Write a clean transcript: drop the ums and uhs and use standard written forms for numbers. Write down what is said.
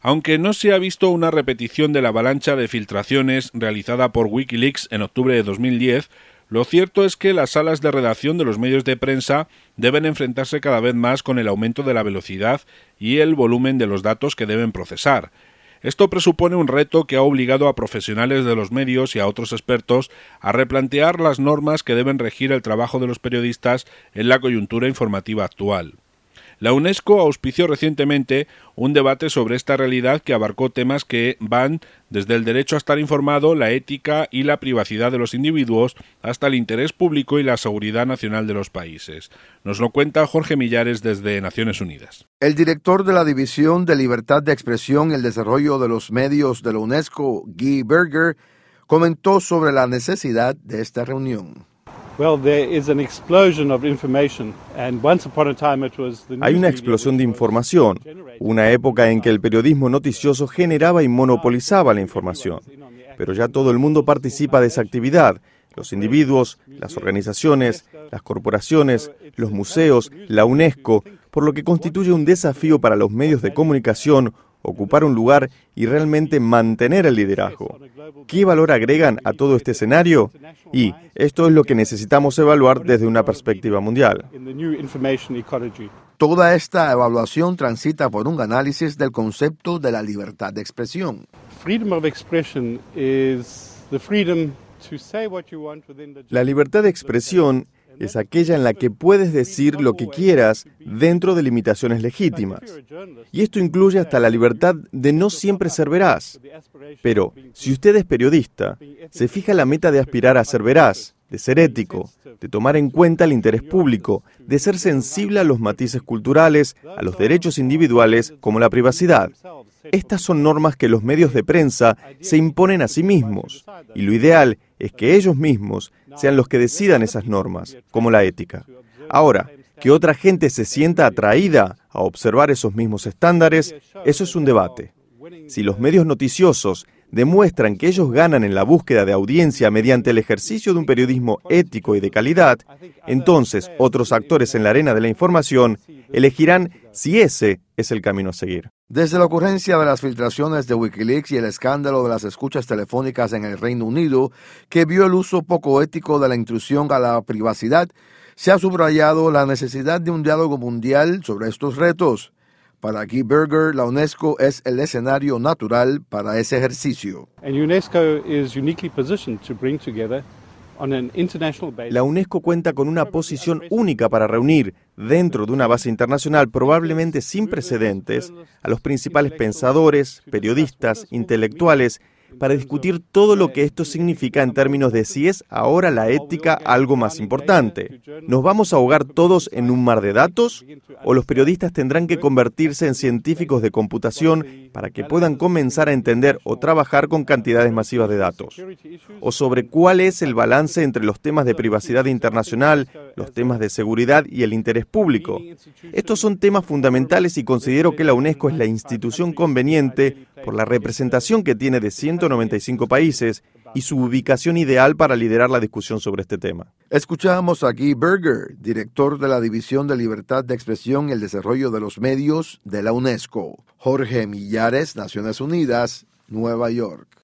Aunque no se ha visto una repetición de la avalancha de filtraciones realizada por Wikileaks en octubre de 2010, lo cierto es que las salas de redacción de los medios de prensa deben enfrentarse cada vez más con el aumento de la velocidad y el volumen de los datos que deben procesar. Esto presupone un reto que ha obligado a profesionales de los medios y a otros expertos a replantear las normas que deben regir el trabajo de los periodistas en la coyuntura informativa actual. La UNESCO auspició recientemente un debate sobre esta realidad que abarcó temas que van desde el derecho a estar informado, la ética y la privacidad de los individuos, hasta el interés público y la seguridad nacional de los países. Nos lo cuenta Jorge Millares desde Naciones Unidas. El director de la División de Libertad de Expresión y el Desarrollo de los Medios de la UNESCO, Guy Berger, comentó sobre la necesidad de esta reunión. Hay una explosión de información, una época en que el periodismo noticioso generaba y monopolizaba la información. Pero ya todo el mundo participa de esa actividad, los individuos, las organizaciones, las corporaciones, los museos, la UNESCO, por lo que constituye un desafío para los medios de comunicación ocupar un lugar y realmente mantener el liderazgo. ¿Qué valor agregan a todo este escenario? Y esto es lo que necesitamos evaluar desde una perspectiva mundial. Toda esta evaluación transita por un análisis del concepto de la libertad de expresión. La libertad de expresión es aquella en la que puedes decir lo que quieras dentro de limitaciones legítimas. Y esto incluye hasta la libertad de no siempre ser veraz. Pero, si usted es periodista, se fija la meta de aspirar a ser veraz, de ser ético, de tomar en cuenta el interés público, de ser sensible a los matices culturales, a los derechos individuales, como la privacidad. Estas son normas que los medios de prensa se imponen a sí mismos, y lo ideal es que ellos mismos sean los que decidan esas normas, como la ética. Ahora, que otra gente se sienta atraída a observar esos mismos estándares, eso es un debate. Si los medios noticiosos demuestran que ellos ganan en la búsqueda de audiencia mediante el ejercicio de un periodismo ético y de calidad, entonces otros actores en la arena de la información elegirán si ese es el camino a seguir. Desde la ocurrencia de las filtraciones de Wikileaks y el escándalo de las escuchas telefónicas en el Reino Unido, que vio el uso poco ético de la intrusión a la privacidad, se ha subrayado la necesidad de un diálogo mundial sobre estos retos. Para Guy Berger, la UNESCO es el escenario natural para ese ejercicio. La UNESCO cuenta con una posición única para reunir, dentro de una base internacional probablemente sin precedentes, a los principales pensadores, periodistas, intelectuales, para discutir todo lo que esto significa en términos de si es ahora la ética algo más importante. ¿Nos vamos a ahogar todos en un mar de datos? ¿O los periodistas tendrán que convertirse en científicos de computación para que puedan comenzar a entender o trabajar con cantidades masivas de datos? ¿O sobre cuál es el balance entre los temas de privacidad internacional, los temas de seguridad y el interés público? Estos son temas fundamentales y considero que la UNESCO es la institución conveniente por la representación que tiene de 195 países y su ubicación ideal para liderar la discusión sobre este tema. Escuchamos a Guy Berger, director de la División de Libertad de Expresión y el Desarrollo de los Medios de la UNESCO. Jorge Millares, Naciones Unidas, Nueva York.